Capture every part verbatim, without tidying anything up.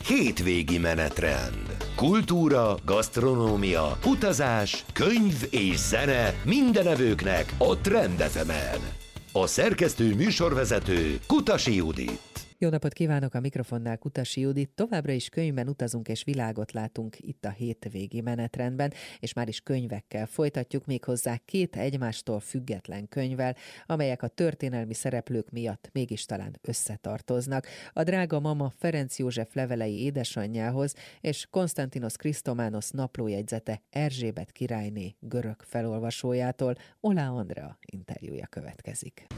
Hétvégi menetrend. Kultúra, gasztronómia, utazás, könyv és zene mindenevőknek a Trend ef emen. A szerkesztő műsorvezető Kutasi Judit. Jó napot kívánok, a mikrofonnál Kutasi Judit. Továbbra is könyvben utazunk és világot látunk itt a hétvégi menetrendben, és már is könyvekkel folytatjuk, méghozzá két egymástól független könyvvel, amelyek a történelmi szereplők miatt mégis talán összetartoznak. A drága mama Ferenc József levelei édesanyjához és Konstantinos Krisztománosz naplójegyzete Erzsébet királyné görög felolvasójától. Oláh Andrea interjúja következik.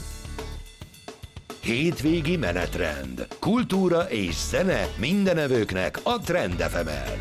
Hétvégi menetrend. Kultúra és zene mindenevőknek a Trend ef emen.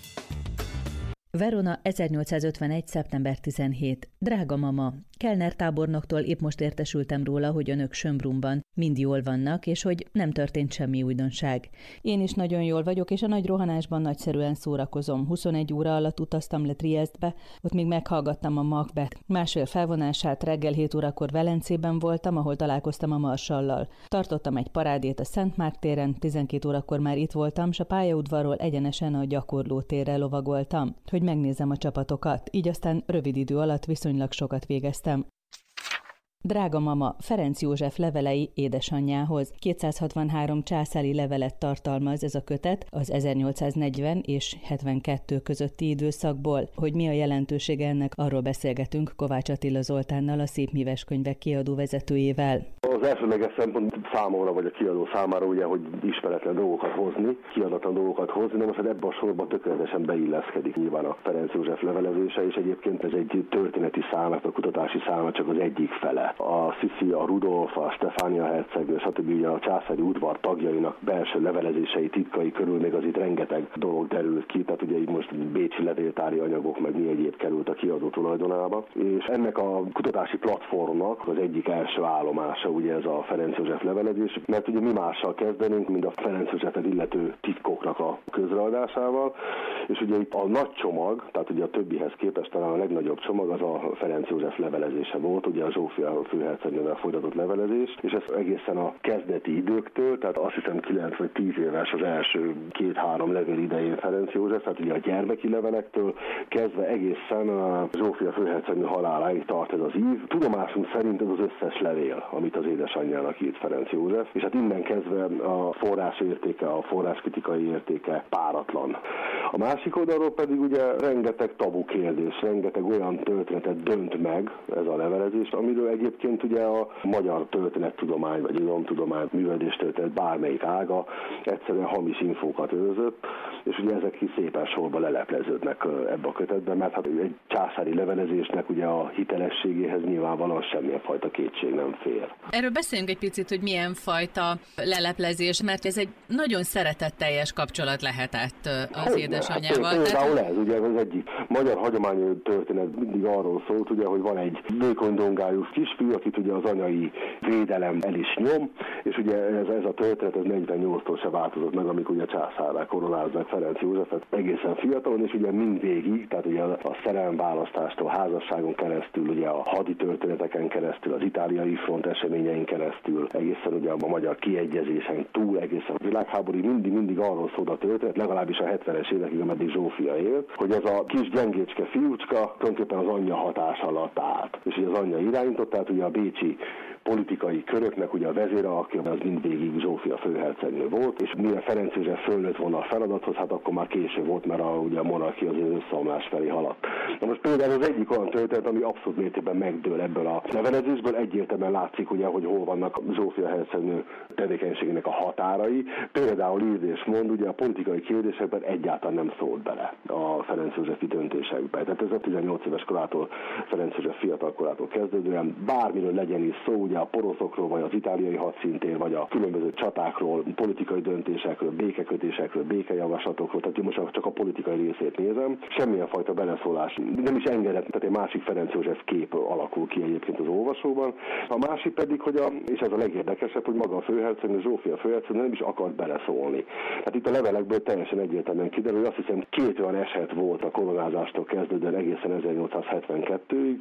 Verona, ezernyolcszázötvenegy. szeptember tizenhetedike. Drága mama, Kellner tábornoktól épp most értesültem róla, hogy önök Schönbrunn-ban mind jól vannak, és hogy nem történt semmi újdonság. Én is nagyon jól vagyok, és a nagy rohanásban nagyszerűen szórakozom. huszonegy óra alatt utaztam le Triestbe, ott még meghallgattam a Macbeth másfél felvonását, reggel hét órakor Velencében voltam, ahol találkoztam a marsallal. Tartottam egy parádét a Szent Márk téren, tizenkét órakor már itt voltam, s a pályaudvarról egyenesen a gyakorlótérre lovagoltam, hogy megnézem a csapatokat, így aztán rövid idő alatt viszonylag sokat végeztem. Drága mama, Ferenc József levelei édesanyjához. kétszázhatvanhárom császári levelet tartalmaz ez a kötet az ezernyolcszáznegyven és hetvenkettő közötti időszakból. Hogy mi a jelentősége ennek, arról beszélgetünk Kovács Attila Zoltánnal, a Szépmíves Könyvek kiadó vezetőjével. Az elsőleges szempont számomra, vagy a kiadó számára ugye, hogy ismeretlen dolgokat hozni, kiadatlan dolgokat hozni, de most ebben a sorban tökéletesen beilleszkedik nyilván a Ferenc József levelezése, és egyébként ez egy történeti szám, a kutatási szám csak az egyik fele. A Sissi, a Rudolf, a Stefánia hercegnő, stb. A császári udvar tagjainak belső levelezései, titkai körül még az itt rengeteg dolog derült ki, tehát ugye itt most bécsi levéltári anyagok, meg mi egyéb került a kiadó tulajdonába. És ennek a kutatási platformnak az egyik első állomása ugye ez a Ferenc József levelezés, mert ugye mi mással kezdenünk, mint a Ferenc Józsefet illető titkoknak a közreadásával, és ugye itt a nagy csomag, tehát ugye a többihez képest talán a legnagyobb csomag az a Ferenc József levelezése volt, ugye a Zsófia főhercegnővel folytatott levelezés, és ez egészen a kezdeti időktől, tehát azt hiszem kilenc vagy tíz éves az első két-három levél idején Ferenc József, tehát ugye a gyermeki levelektől kezdve egészen a Zsófia főhercegnő haláláig tart ez az ív. Tudomásunk szerint ez az összes levél, amit az édesanyjának írt Ferenc József, és hát innen kezdve a forrás értéke, a forráskritikai értéke páratlan. A másik oldalról pedig ugye rengeteg tabu kérdés, rengeteg olyan történetet dönt meg ez a levelezés, amiről egyébként ugye a magyar történettudomány, vagy irodalomtudomány, művelődéstörténet bármelyik ága egyszerűen hamis infókat őrzött, és ugye ezek is szépen sorba lelepleződnek ebbe a kötetben, mert hát egy császári levelezésnek ugye a hitelességéhez nyilvánvalóan semmilyen fajta kétség nem fér. Erről beszéljünk egy picit, hogy milyen fajta leleplezés, mert ez egy nagyon szeretetteljes kapcsolat lehetett az hogy édesanyjával. Hát, például ez, ugye az egyik magyar hagyományos történet mindig arról szólt, ugye, hogy van egy vékony dongájú kisfiú, akit ugye az anyai védelem el is nyom, és ugye ez, ez a történet ez negyvennyolctól se változott meg, amikor ugye császárrá koronázzák Ferenc Józsefet egészen fiatalon, és ugye mindvégig, tehát ugye a szerelemválasztástól, házasságon keresztül, ugye a hadi történeteken keresztül, az itáliai front eseményein keresztül, egészen ugye a magyar kiegyezésen túl, egészen a világháborúig mindig-mindig arról szólt a történet, legalábbis a hetvenes évekig, ameddig Zsófia élt, hogy ez a kis gyengécske fiúcska tulajdonképpen az anyja hatás alatt állt. És ugye az anyja irányított, tehát ugye a bécsi politikai köröknek ugye a vezére, aki az mindvégig Zsófia főhercegnő volt, és mire Ferenc József fölnőtt volna a feladathoz, hát akkor már késő volt, mert a, ugye a monarchia az összeomlás felé haladt. Na most például az egyik olyan történet, ami abszolút mértékben megdől ebből a levelezésből, egyértelműen látszik ugye, hogy hol vannak Zsófia hercegnő tevékenységének a határai. Például ír és mond, ugye a politikai kérdésekben egyáltalán nem szólt bele a Ferenc Józsefi döntésekbe. Tehát ez a tizennyolc éves korától, Ferenc József fiatal korától kezdődően bármiről legyen is szó, ugye a poroszokról, vagy az itáliai hadszíntér, vagy a különböző csatákról, politikai döntésekről, békekötésekről, békejavaslatokról, tehát most csak a politikai részét nézem. Semmilyen fajta beleszólás nem is engedett, tehát egy másik Ferenc József kép alakul ki egyébként az olvasóban. A másik pedig, hogy a, és ez a legérdekesebb, hogy maga a főhercegnő, Zsófia főhercegnő nem is akart beleszólni. Tehát itt a levelekből teljesen egyértelműen kiderül, hogy azt hiszem két olyan eset volt a koronázástól kezdődően egészen ezernyolcszázhetvenkettőig,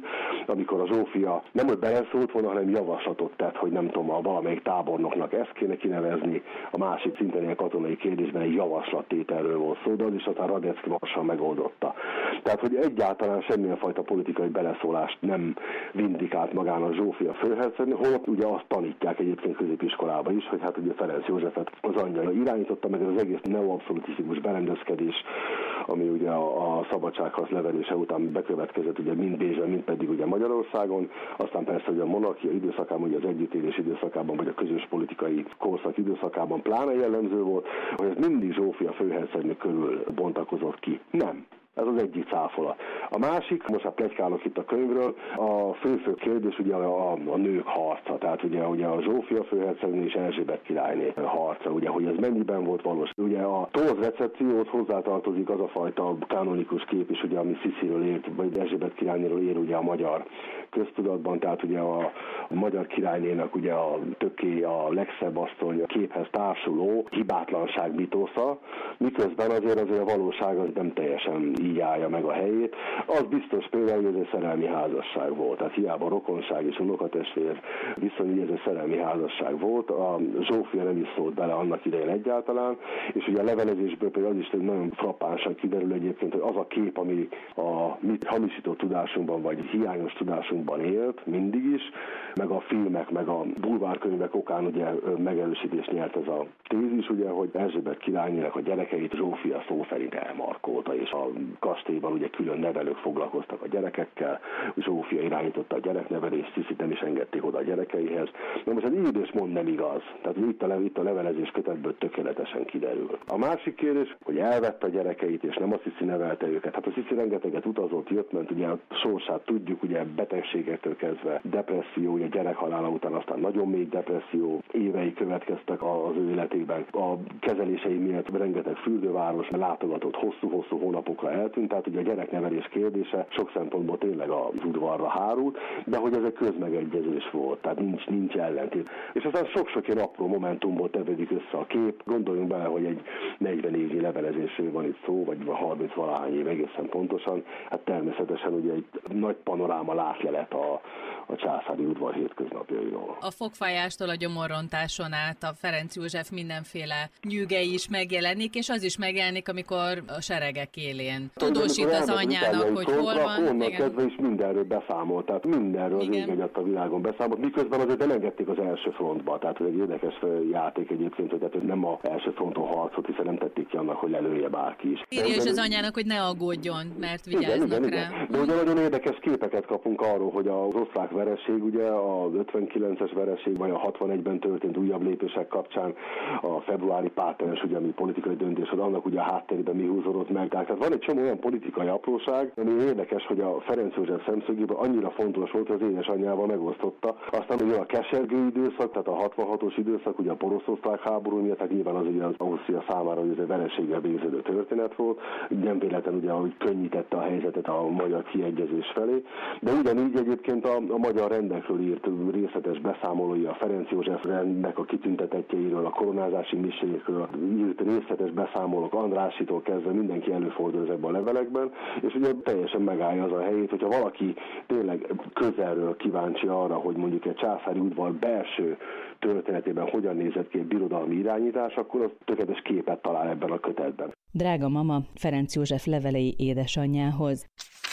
amikor a Zsófia nem hogy beleszólt volna, hanem javaslatot tett, hogy nem tudom, a valamelyik tábornoknak ezt kéne kinevezni, a másik szinten ilyen katonai kérdésben egy javaslattételről volt szó, de az is aztán Radecki Marsa megoldotta. Tehát, hogy egyáltalán semmilyen fajta politikai beleszólást nem vindikált magának Zsófia főhercegnő, holott ugye azt tanítják egyébként középiskolában is, hogy hát ugye Ferenc Józsefet az anyja irányította, meg az egész neoabszolutisztikus berendezkedés, ami ugye a, a szabadságharc leverése után bekövetkezett ugye mind Bécsben, mind pedig ugye Magyarországon, aztán persze ugye a monarchia időszakában, ugye az együttélés időszakában, vagy a közös politikai korszak időszakában pláne jellemző volt, hogy ez mindig Zsófia főhercegnő körül bontakozott ki. Nem. Ez az egyik cáfolat. A másik, most hát pletykálok itt a könyvről, a fő-fő kérdés ugye a, a, a nők harca, tehát ugye, ugye a Zsófia főhercegnő és Erzsébet királyné harca, ugye, hogy ez mennyiben volt valós. Ugye a torz recepcióhoz hozzátartozik az a fajta kanonikus kép is, ugye, ami Szisziről ért, vagy Erzsébet királynéről ér ugye a magyar köztudatban, tehát ugye a, a magyar királynénak ugye a töké, a legszebb asszony a képhez társuló hibátlanság mitosza, miközben azért azért a valóság az nem teljesen így állja meg a helyét. Az biztos például, hogy ez egy szerelmi házasság volt, tehát hiába rokonság és unokatestvér viszony, ez egy szerelmi házasság volt, a Zsófia nem is szólt bele annak idején egyáltalán, és ugye a levelezésből például az is nagyon frappánsan kiderül egyébként, hogy az a kép, ami a mi hamisított tudásunkban, vagy hiányos tudásunkban élt, mindig is, meg a filmek, meg a bulvárkönyvek okán ugye megerősítést nyert ez a tézis, ugye, hogy Erzsébet királynének a gyerekeit Zsófia szó szerint elmarkolta, és a kastélyban ugye külön nevelők foglalkoztak a gyerekekkel, Zsófia irányította a gyereknevelést, Sziszit nem is engedték oda a gyerekeihez. Na most az így és mond nem igaz. Tehát itt a, itt a levelezés kötetből tökéletesen kiderül. A másik kérdés, hogy elvette a gyerekeit, és nem a Sziszi nevelte őket. Hát a Sziszi rengeteget utazott, jött, ment, ugye a sorsát tudjuk, ugye betegségektől kezdve depresszió, ugye gyerekhalála után aztán nagyon mély depresszió évei következtek az ő életében. A kezelései miatt rengeteg fürdőváros látogatott hosszú-hosszú hónapokra eltűnt, tehát ugye a gyereknevelés kérdése sok szempontból tényleg az udvarra hárult, de hogy ez egy közmegegyezés volt, tehát nincs, nincs ellentét. És aztán sok-sok ilyen apró momentumból tevődik össze a kép. Gondoljunk bele, hogy egy negyven évnyi levelezésről van itt szó, vagy harminc valahány év egészen pontosan. Hát természetesen ugye egy nagy panoráma látlelet a, a császári udvar hétköznapjairól. A fogfájástól a gyomorrontáson át a Ferenc József mindenféle nyűgei is megjelenik, és az is megjelenik, amikor a seregek élén tudósít az anyjának, hogy hol van. Onnan kezdve is mindenről beszámolt, tehát mindenről az ég egyatt a világon beszámolt, miközben azért nem engedték az első frontba, tehát ez egy érdekes játék egyébként, hogy tehát nem az első fronton harcot, hiszen nem tették ki annak, hogy lelője bárki is. Írja is az anyjának, hogy ne aggódjon, mert vigyáznak igen, igen, rá. Igen. De ugye nagyon érdekes képeket kapunk arról, hogy az osztrák vereség, ugye az ötvenkilences vereség, vagy a hatvanegyben történt újabb lépések kapcsán a februári pátenes, ugye, ami politikai döntés, hogy annak ugye a hátterében mi húzódott meg. Tehát van egy csomó olyan politikai apróság, ami érdekes, hogy a Ferenc József szemszögében annyira fontos volt, hogy az édesanyjával megosztotta. Aztán ugye a kesergő időszak, tehát a hatvanhatos időszak, ugye a porosz-osztrák háború miatt, tehát nyilván az ugye az Ausztria számára hogy ez egy vereséggel végződő történet volt. Nem véletlen ugye, hogy könnyítette a helyzetet a magyar kiegyezés felé. De ugyanígy egyébként a, a magyar rendekről írt részletes beszámolói, a Ferenc József rendnek a kitüntetettjeiről, a koronázási misékről írt részletes beszámolók, Andrásitól kezdve mindenki előfordul ezekben a levelekben, és ugye teljesen megállja az a helyét, hogyha valaki tényleg közelről kíváncsi arra, hogy mondjuk egy császári udvar belső történetében hogyan nézett ki egy birodalmi irányítás, akkor az tökéletes képet talál ebben a kötetben. Drága mama, Ferenc József levelei édesanyjához.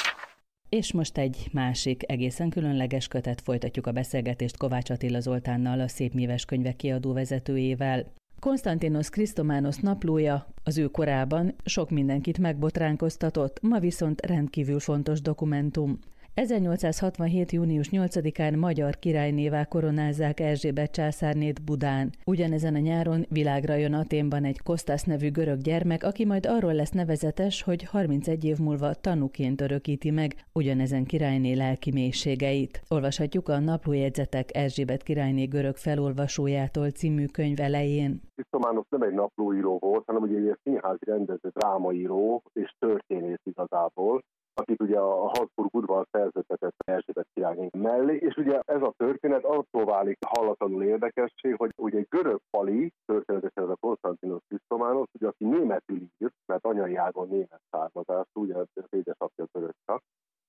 És most egy másik, egészen különleges kötet, folytatjuk a beszélgetést Kovács Attila Zoltánnal, a Szépmíves Könyvek kiadó vezetőjével. Konstantinos Krisztománosz naplója az ő korában sok mindenkit megbotránkoztatott, ma viszont rendkívül fontos dokumentum. ezernyolcszázhatvanhét. június nyolcadikán magyar királynévá koronázzák Erzsébet császárnét Budán. Ugyanezen a nyáron világra jön Athénban egy Kostas nevű görög gyermek, aki majd arról lesz nevezetes, hogy harmincegy év múlva tanúként örökíti meg ugyanezen királyné lelki mélységeit. Olvashatjuk a Naplójegyzetek Erzsébet királyné görög felolvasójától című könyv elején. Krisztománosz nem egy naplóíró volt, hanem ugye egy színházi rendező, drámaíró és történész igazából, akit ugye a Habsburg udvar szerződtetett Erzsébet királyné mellé, és ugye ez a történet attól válik hallatlanul érdekessé, hogy ugye egy görög pali, történetesen ez a Konstantinos Krisztománosz, ugye aki németül írt, mert anyai ágon német származású, ugye az édesapja török csak. A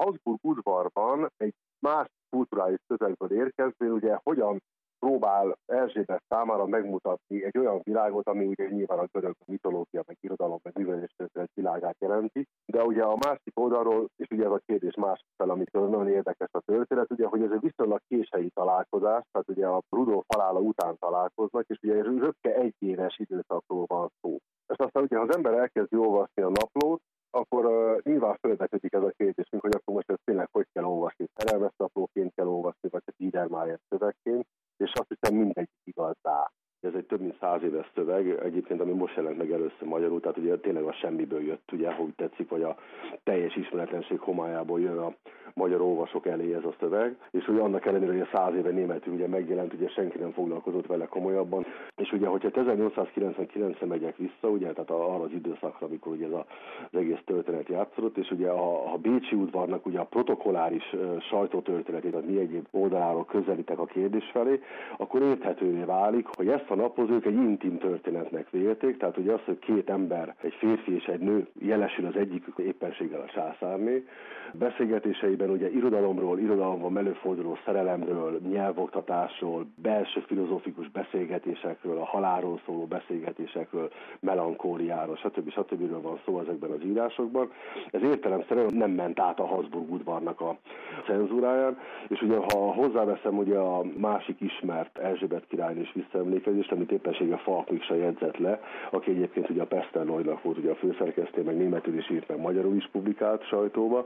Habsburg udvarban egy más kulturális közegből érkezvén, ugye hogyan próbál Erzsébet számára megmutatni egy olyan világot, ami ugye nyilván a görög mitológia, meg irodalom, meg műveléstörténet világát jelenti, de ugye a másik oldalról, és ugye ez a kérdés másik fel, amitől nagyon érdekes a történet, ugye, hogy ez egy viszonylag késői találkozás, tehát ugye a Rudolf halála után találkoznak, és ugye röpke egyéves időszakról van szó. És aztán ugye, ha az ember elkezdi olvasni a naplót, akkor uh, nyilván felvetődik ez a kérdés, hogy akkor most ezt tényleg hogy kell olvasni, szerelmes naplóként kell olvasni, vagy csak Biedermeier szövegként, és azt hiszem mindegy igazá. Ez egy több mint száz éves szöveg, egyébként, ami most jelent meg először magyarul, tehát ugye tényleg a semmiből jött, ugye, hogy tetszik, vagy a teljes ismeretlenség homályából jön a magyar olvasók elé ez a szöveg, és ugye annak ellenére, hogy a száz éve németül ugye megjelent, ugye senki nem foglalkozott vele komolyabban, és ugye, hogyha ezernyolcszázkilencvenkilencre megyek vissza, ugye, tehát arra az időszakra, amikor ugye ez a, az egész történet játszódott, és ugye a, a Bécsi udvarnak ugye a protokolláris uh, sajtótörténetét, tehát mi egyéb oldaláról közelítek a kérdés felé, akkor érthetővé válik, hogy ezt a naphoz ők egy intim történetnek vélték, tehát ugye az, hogy két ember, egy férfi és egy nő jelesül az egyikük éppenséggel a császárné, beszélgetéseiben ugye irodalomról, irodalomban előforduló szerelemről, nyelvoktatásról, belső filozófikus beszélgetésekről, a halálról szóló beszélgetésekről, melankóliáról, stb. stb. Van szó ezekben az írásokban. Ez értelemszerűen nem ment át a Habsburg udvarnak a cenzúráján, és ugye ha hozzáveszem ugye a másik ismert Erzsébet királynő is visszaemlékezést, amit éppenséggel Falk Miksa jegyzett le, aki egyébként ugye a Peszterlojnak volt ugye a főszerkesztő, meg németül is írt, meg magyarul is publikált sajtóba.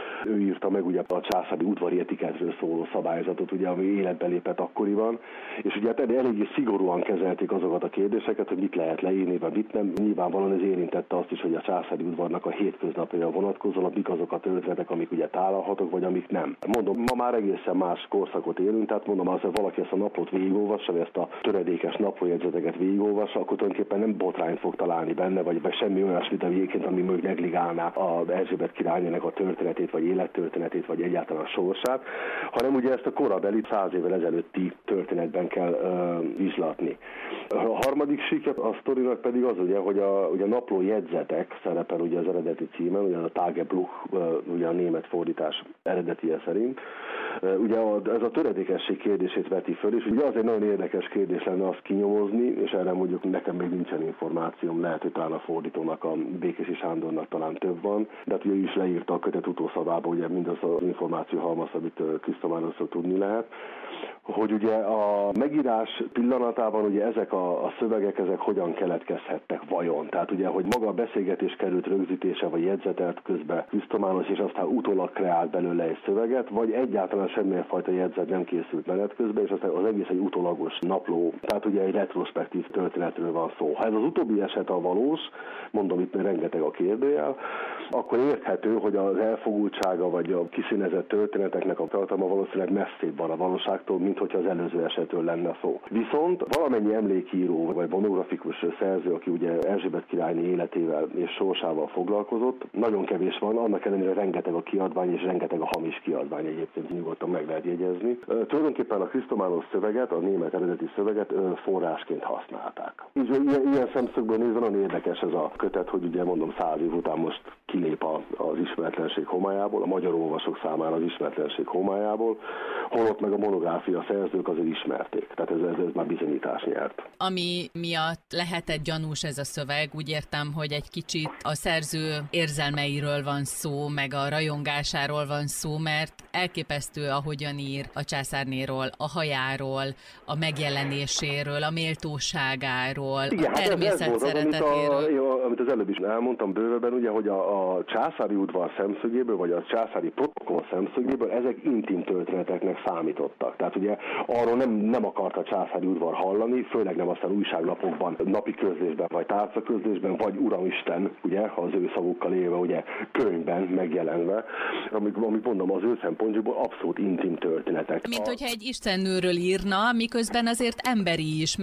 Ő írta meg ugye a császári udvari etiketről szóló szabályzatot, ugye, ami életbe lépett akkoriban, és ugye hát eléggé szigorúan kezelték azokat a kérdéseket, hogy mit lehet leírni, vagy mit nem. Nyilvánvalóan ez érintette azt is, hogy a császári udvarnak a hétköznapjaira vonatkozóan, mik azok a történetek, amik ugye tálalhatók, vagy amik nem. Mondom, ma már egészen más korszakot élünk, tehát mondom, az, hogy valaki ezt a naplót végigolvassa, vagy ezt a töredékes naplójegyzeteket végigolvassa, akkor tulajdonképpen nem botrányt fog találni benne, vagy, vagy semmi olyasmit, egyébként, ami mögött negligálná az Erzsébet királynének a történetét, vagy élettörténetét, vagy egyáltalán a sorsát, hanem ugye ezt a korabeli száz évvel ezelőtti történetben kell uh, vizslatni. A harmadik síke a sztorinak pedig az, ugye, hogy a, ugye a napló jegyzetek szerepel ugye az eredeti címen, ugye a Tagebuch, uh, ugye a német fordítás eredetie szerint. Uh, ugye a, ez a töredékesség kérdését veti föl, és ugye az egy nagyon érdekes kérdés lenne azt kinyomozni, és erre mondjuk nekem még nincsen információm, lehet, hogy talán a fordítónak, a Békési Sándornak talán több van, de hát ugye ő is leírta a kötet utószavába, ugye mindaz az információ halmaz, amit Krisztománusról tudni lehet, hogy ugye a megírás pillanatában ugye ezek a, a szövegek, ezek hogyan keletkezhettek vajon. Tehát ugye, hogy maga a beszélgetés került rögzítése, vagy jegyzetelt közben Krisztománus, és aztán utólag kreált belőle egy szöveget, vagy egyáltalán semmilyen fajta jegyzet nem készült menet közben, és aztán az egész egy utólagos napló, tehát ugye egy retrospektív történetről van szó. Ha ez az utóbbi eset a valós, mondom, itt még rengeteg a kérdőjel, akkor érthető, hogy az elfogultsága vagy a kiszínezett történeteknek a tartalma valószínűleg messzébb van a valóságtól, mint hogyha az előző esetről lenne szó. Viszont valamennyi emlékíró vagy monografikus szerző, aki ugye Erzsébet királyné életével és sorsával foglalkozott, nagyon kevés van, annak ellenére rengeteg a kiadvány és rengeteg a hamis kiadvány, egyébként nyugodtan meg lehet jegyezni. Tulajdonképpen a Krisztománus szöveget, a német eredeti szöveget forrásként használták. Így ilyen, ilyen szemszögből nézve nagyon érdekes ez a kötet, hogy ugye mondom száz év után most kilép az ismeretlenség homályából, a magyar olvasók számára az ismeretlenség homályából, holott meg a monográfia szerzők azért ismerték. Tehát ez, ez, ez már bizonyítás nyert. Ami miatt lehetett gyanús ez a szöveg, úgy értem, hogy egy kicsit a szerző érzelmeiről van szó, meg a rajongásáról van szó, mert elképesztő, ahogyan ír a császárnéról, a hajáról, a megjelenéséről, a méltóságáról, igen, a természet hát szeretetéről. Amit, a, amit az előbb is elmondtam bővebben, ugye, hogy a, a császári udvar szemszögéből, vagy a császári protokoll szemszögéből ezek intim történeteknek számítottak. Tehát ugye arról nem, nem akart a császári udvar hallani, főleg nem aztán újságlapokban, napi közlésben, vagy tárcaközlésben, vagy Uramisten, ugye, ha az ő szavukkal élve, ugye, könyvben megjelenve, amik, amik mondom, az ő szempontjából abszolút intim történetek. Mint a... hogyha egy istennőről írna, miközben azért emberi is, mert hogy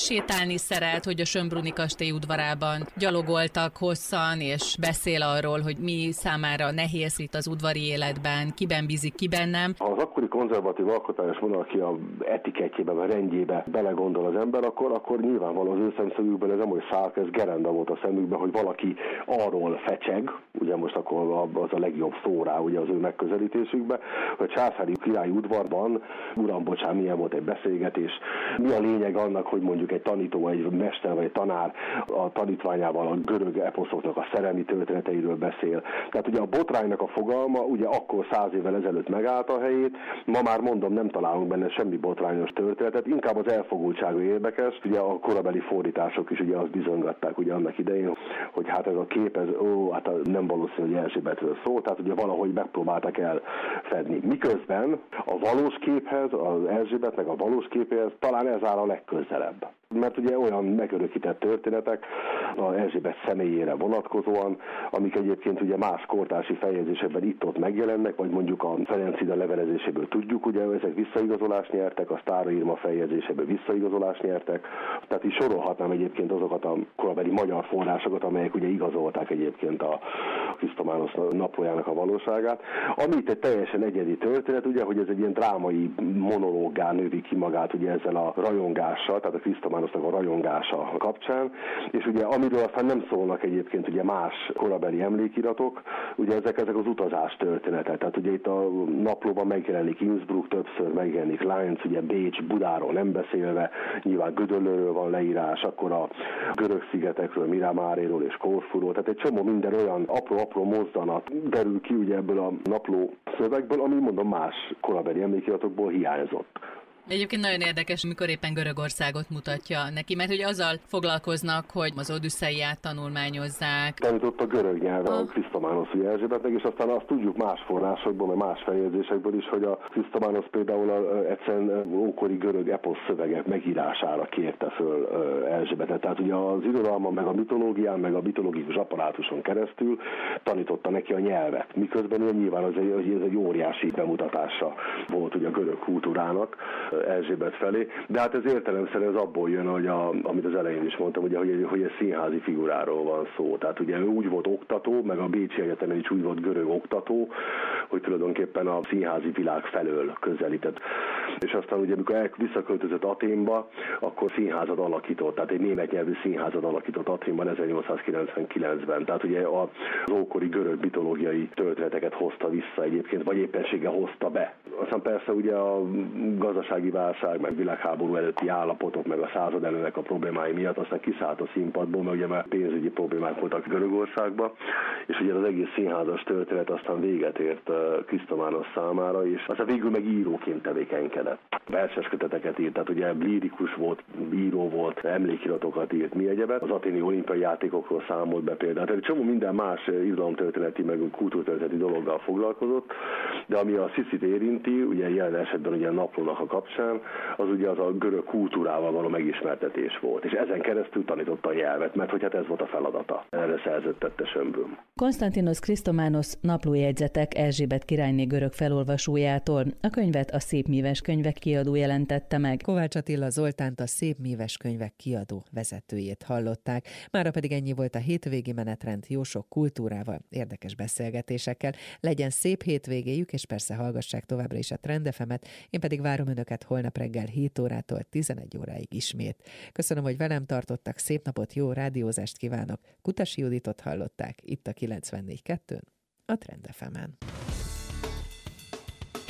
sétálni szeret, hogy a Schönbrunni kastély udvarában gyalogoltak hosszan, és beszél arról, hogy mi számára nehéz itt az udvari életben, kiben bízik, kiben nem. Ha az akkori konzervatív alkotmányos monarchia etikettjébe, vagy rendjébe belegondol az ember, akkor, akkor nyilvánvaló az ő szemszögükben ez nem olyan szálk, ez gerenda volt a szemükben, hogy valaki arról fecseg, ugye most akkor az a legjobb szó rá, ugye az ő megközelítésükben, hogy a császári királyi udvarban, uram, bocsán, milyen volt egy beszélgetés, mi a lényeg annak, hogy mondjuk egy tanító, egy mester vagy egy tanár a tanítványával a görög eposzoknak a szerelmi történeteiről beszél. Tehát ugye a botránynak a fogalma ugye akkor száz évvel ezelőtt megállt a helyét, ma már mondom, nem találunk benne semmi botrányos történetet, inkább az elfogultsága érdekes. Ugye a korabeli fordítások is ugye azt bizonygatták ugye annak idején, hogy hát ez a kép, ez ó, hát nem valószínű, hogy Erzsébetről szól, tehát ugye valahogy megpróbáltak elfedni. Miközben a valós képhez, az Erzsébetnek a valós képéhez talán ez áll a legközelebb. Mert ugye olyan megörökített történetek az Erzsébet személyére vonatkozóan, amik egyébként ugye más kortársi fejezésekben itt-ott megjelennek, vagy mondjuk a Ferenc Ida levelezéséből tudjuk, ugye ezek visszaigazolást nyertek, a Sztára Irma fejezéséből visszaigazolást nyertek, tehát is sorolhatnám egyébként azokat a korabeli magyar forrásokat, amelyek ugye igazolták egyébként a Krisztománosz naplójának a valóságát. Ami itt egy teljesen egyedi történet, ugye, hogy ez egy ilyen drámai monológgá növi ki magát ugye ezzel a rajongással, tehát a Krisztománosznak a rajongása kapcsán, és ugye amiről aztán nem szólnak egyébként ugye más korabeli emlékiratok, ugye ezek, ezek az utazás történetek, tehát ugye itt a naplóban megjelenik Innsbruck, többször megjelenik Linz, ugye Bécs, Budáról nem beszélve, nyilván Gödöllőről van leírás, akkor a görög szigetekről, Miramáréról és Korfuról, tehát egy csomó minden olyan apró-apró mozzanat derül ki ugye ebből a napló szövegből, ami mondom más korabeli emlékiratokból hiányzott. Egyébként nagyon érdekes, mikor éppen Görögországot mutatja neki, mert hogy azzal foglalkoznak, hogy az Odüsszeiát tanulmányozzák. Tanított a görög nyelv a Krisztománosz Erzsébetnek, és aztán azt tudjuk más forrásokból, meg más fejezésekből is, hogy a Krisztománosz például a, egyszerűen ókori görög eposz szövegek megírására kérte föl Erzsébetet. Tehát ugye az irodalman, meg a mitológián, meg a mitológikus apparátuson keresztül tanította neki a nyelvet. Miközben ugye nyilván az egy, ez egy óriási bemutatása volt ugye a görög kultúrának Erzsébet felé, de hát ez értelemszerűen ez abból jön, hogy a, amit az elején is mondtam, ugye, hogy, hogy egy színházi figuráról van szó. Tehát ugye ő úgy volt oktató, meg a Bécsi Egyetemen is úgy volt görög oktató, hogy tulajdonképpen a színházi világ felől közelített. És aztán ugye, amikor visszaköltözött Athénba, akkor színházat alakított, tehát egy német nyelvű színházat alakított Athénban ezernyolcszázkilencvenkilencben. Tehát ugye az ókori görög mitológiai történeteket hozta vissza egyébként, vagy éppenséggel hozta be. Aztán persze ugye a gazdasági válság, meg világháború előtti állapotok, meg a század előnek a problémái miatt aztán kiszállt a színpadból, mert ugye már pénzügyi problémák voltak Görögországban, és ugye az egész színházas történet aztán véget ért Krisztománosz számára, és aztán végül meg íróként tevékenykedett. Verses köteteket írt, tehát ugye lírikus volt, író volt, emlékiratokat írt, mi egyebet. Az athéni olimpiai játékokról számolt be például. Tehát egy csomó minden más irodalomtörténeti, meg kultúrtörténeti dologgal foglalkozott, de ami a Sziszit érinti, ugye jelen esetben ugye a naplónak a kapcsán, az ugye az a görög kultúrával való megismertetés volt. És ezen keresztül tanította a nyelvet, mert hogy hát ez volt a feladata. Erre szerződtette Schönbrunn. Konstantinos Krisztománosz naplójegyzetek Erzsébet királyné görög felolvasójától. A könyvet a Szépmíves Könyvek kiadó jelentette meg. Kovács Attila Zoltánt, a Szépmíves Könyvek kiadó vezetőjét hallották. Mára pedig ennyi volt a hétvégi menetrend, jó sok kultúrával, érdekes beszélgetésekkel. Legyen szép hétvégéjük, és persze hallgassák továbbra is a Trend ef emet, én pedig várom önöket holnap reggel hét órától tizenegy óráig ismét. Köszönöm, hogy velem tartottak, szép napot, jó rádiózást kívánok. Kutasi Juditot hallották itt a kilencvennégy kettőn, a Trend ef emen.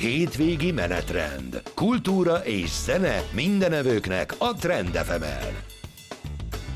Hétvégi menetrend. Kultúra és zene mindenevőknek a Trend ef emen.